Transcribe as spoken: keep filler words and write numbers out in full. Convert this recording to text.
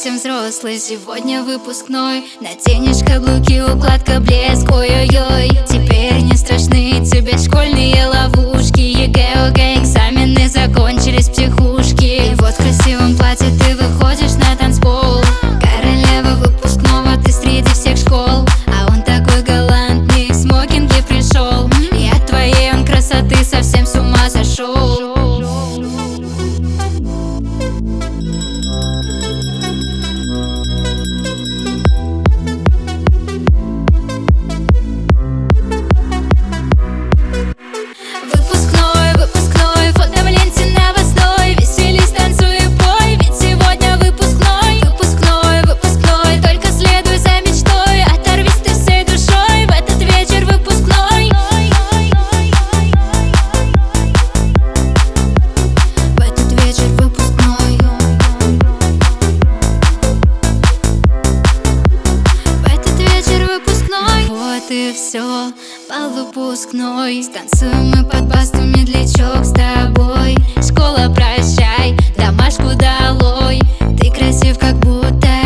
совсем взрослый, сегодня выпускной. Наденешь каблуки, укладка, блеск, ой-ой-ой. Теперь не страшны тебе школьные ловушки. ЕГЭ, ОГЭ, экзамены закончились, психушки. И вот в красивом платье ты выходишь на танцпол. Королева выпускного, ты среди всех школ. А он такой галантный, в смокинге пришел. И от твоей он красоты совсем с ума сошел. И все, бал выпускной. Станцуем мы под басту, медлячок с тобой. Школа, прощай, домашку долой. Ты красив, как будто